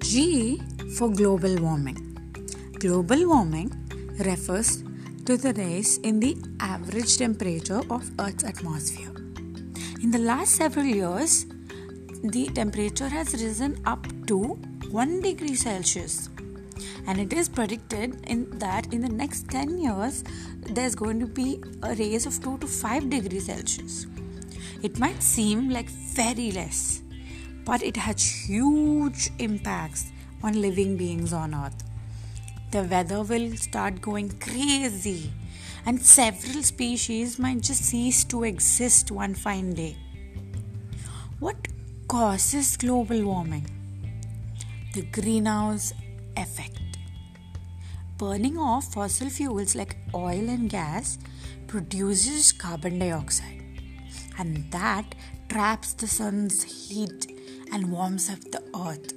G for global warming. Global warming refers to the rise in the average temperature of Earth's atmosphere. In the last several years, the temperature has risen up to 1 degree Celsius. And it is predicted that in the next 10 years, there's going to be a rise of 2 to 5 degrees Celsius. It might seem like very less, but it has huge impacts on living beings on Earth. The weather will start going crazy, and several species might just cease to exist one fine day. What causes global warming? The greenhouse effect. Burning of fossil fuels like oil and gas produces carbon dioxide, and that traps the sun's heat and warms up the earth.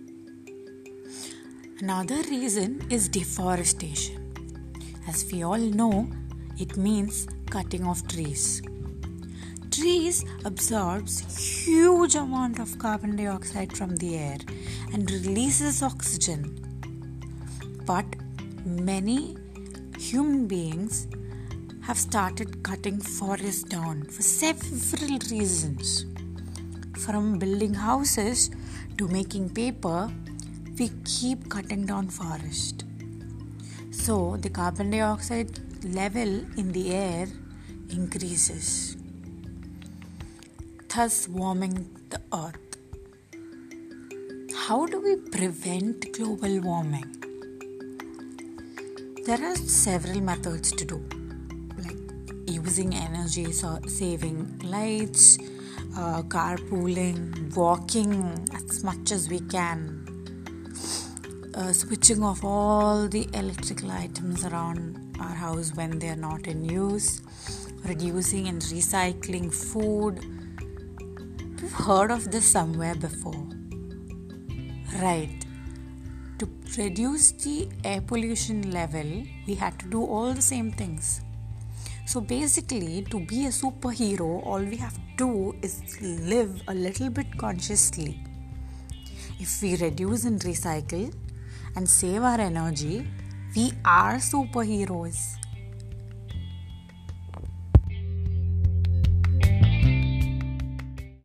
Another reason is deforestation. As we all know, it means cutting of trees. Trees absorbs huge amount of carbon dioxide from the air and releases oxygen. But many human beings have started cutting forests down for several reasons. From building houses to making paper, we keep cutting down forest. So the carbon dioxide level in the air increases, thus warming the earth. How do we prevent global warming? There are several methods to do, like using energy saving lights, carpooling, walking as much as we can, switching off all the electrical items around our house when they are not in use, reducing and recycling food. We've heard of this somewhere before, right? To reduce the air pollution level, we had to do all the same things. So basically, to be a superhero, all we have to do is live a little bit consciously. If we reduce and recycle and save our energy, we are superheroes.